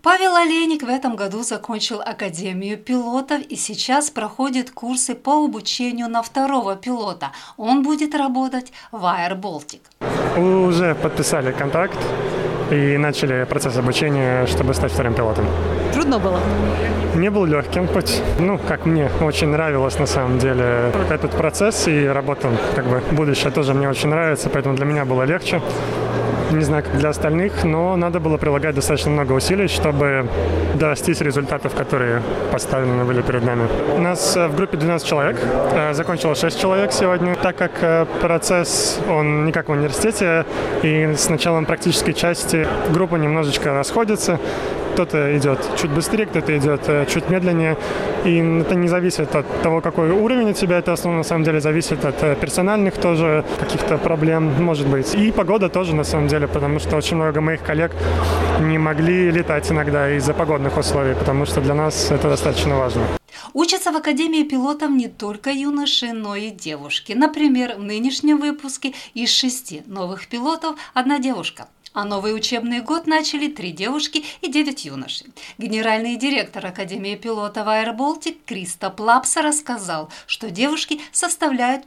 Павел Олейник в этом году закончил Академию пилотов и сейчас проходит курсы по обучению на второго пилота. Он будет работать в Air Baltic. Уже подписали контракт и начали процесс обучения, чтобы стать вторым пилотом. Трудно было? Не был легким путь. Как мне очень нравилось на самом деле этот процесс, и работа, будущее тоже мне очень нравится, поэтому для меня было легче. Не знаю, как для остальных, но надо было прилагать достаточно много усилий, чтобы достичь результатов, которые поставлены были перед нами. У нас в группе 12 человек, закончило 6 человек сегодня. Так как процесс, он не как в университете, и с началом практической части группа немножечко расходится. Кто-то идет чуть быстрее, кто-то идет чуть медленнее. И это не зависит от того, какой уровень у тебя. Это основном на самом деле зависит от персональных тоже каких-то проблем, может быть. И погода тоже на самом деле, потому что очень много моих коллег не могли летать иногда из-за погодных условий, потому что для нас это достаточно важно. Учатся в Академии пилотов не только юноши, но и девушки. Например, в нынешнем выпуске из 6 новых пилотов 1 девушка. А новый учебный год начали 3 девушки и 9 юношей. Генеральный директор Академии пилотов Air Baltic Кристоп Лапса рассказал, что девушки составляют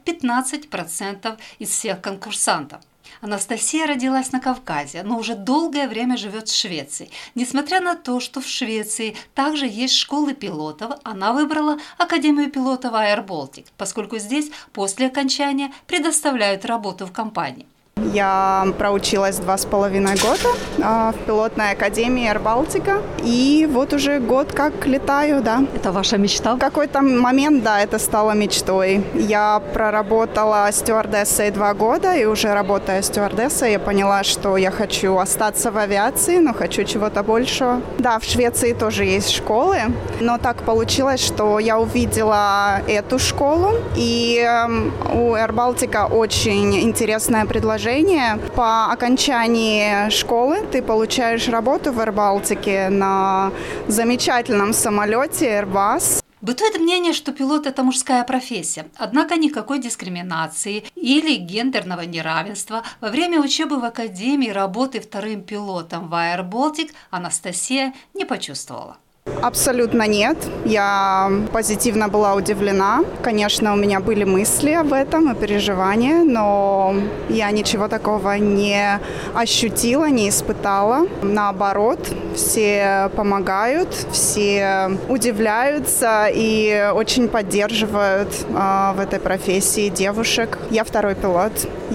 15% из всех конкурсантов. Анастасия родилась на Кавказе, но уже долгое время живет в Швеции. Несмотря на то, что в Швеции также есть школы пилотов, она выбрала Академию пилотов Air Baltic, поскольку здесь после окончания предоставляют работу в компании. Я проучилась 2,5 года в пилотной академии Air Baltic. И вот уже год как летаю, да. Это ваша мечта? В какой-то момент, да, это стало мечтой. Я проработала стюардессой 2 года, и уже работая стюардессой, я поняла, что я хочу остаться в авиации, но хочу чего-то большего. Да, в Швеции тоже есть школы, но так получилось, что я увидела эту школу, и у Air Baltic очень интересное предложение. По окончании школы ты получаешь работу в Air Baltic на замечательном самолете Airbus. Бытует мнение, что пилот – это мужская профессия. Однако никакой дискриминации или гендерного неравенства во время учебы в Академии работы вторым пилотом в Air Baltic Анастасия не почувствовала. Абсолютно нет. Я позитивно была удивлена. Конечно, у меня были мысли об этом и переживания, но я ничего такого не ощутила, не испытала. Наоборот, все помогают, все удивляются и очень поддерживают в этой профессии девушек. Я второй пилот.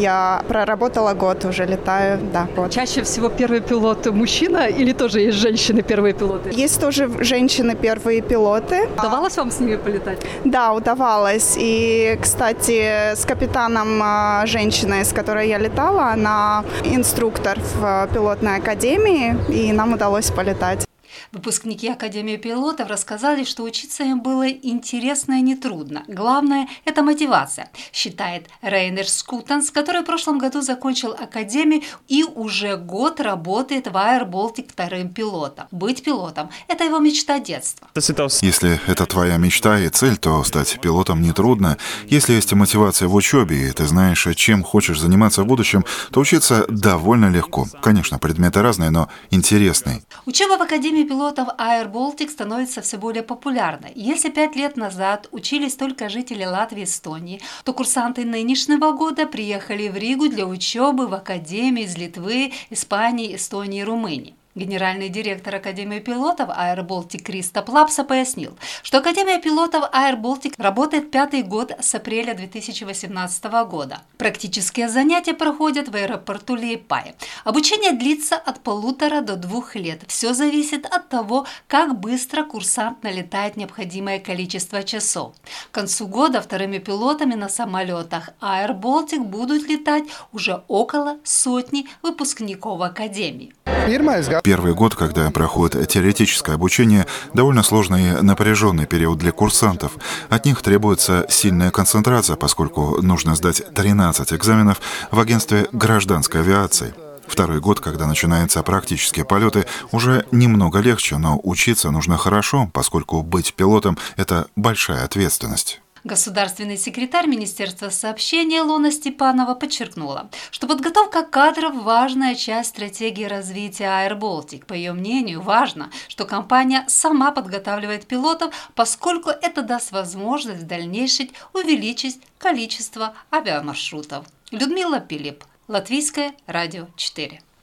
Я проработала год, уже летаю. Да, вот. Чаще всего первый пилот мужчина или тоже есть женщины первые пилоты? Есть тоже женщины первые пилоты. Удавалось вам с ними полетать? Да, удавалось. И, кстати, с капитаном женщиной, с которой я летала, она инструктор в пилотной академии, и нам удалось полетать. Выпускники Академии пилотов рассказали, что учиться им было интересно и нетрудно. Главное – это мотивация, считает Рейнер Скутенс, который в прошлом году закончил Академию и уже год работает в Air Baltic вторым пилотом. Быть пилотом – это его мечта детства. Если это твоя мечта и цель, то стать пилотом нетрудно. Если есть мотивация в учебе, и ты знаешь, чем хочешь заниматься в будущем, то учиться довольно легко. Конечно, предметы разные, но интересные. Учеба в Академии пилотов Air Baltic становится все более популярной. Если 5 лет назад учились только жители Латвии и Эстонии, то курсанты нынешнего года приехали в Ригу для учебы в Академии из Литвы, Испании, Эстонии и Румынии. Генеральный директор Академии пилотов Air Baltic Кристоп Лапса пояснил, что Академия пилотов Air Baltic работает 5-й год с апреля 2018 года. Практические занятия проходят в аэропорту Лиепая. Обучение длится от 1,5 до 2 лет. Все зависит от того, как быстро курсант налетает необходимое количество часов. К концу года вторыми пилотами на самолетах Air Baltic будут летать уже около 100 выпускников Академии. Первый год, когда проходит теоретическое обучение, довольно сложный и напряженный период для курсантов. От них требуется сильная концентрация, поскольку нужно сдать 13 экзаменов в агентстве гражданской авиации. Второй год, когда начинаются практические полеты, уже немного легче, но учиться нужно хорошо, поскольку быть пилотом – это большая ответственность. Государственный секретарь Министерства сообщений Илона Степанова подчеркнула, что подготовка кадров – важная часть стратегии развития Air Baltic. По ее мнению, важно, что компания сама подготавливает пилотов, поскольку это даст возможность в дальнейшем увеличить количество авиамаршрутов. Людмила Пилип, Латвийское радио 4.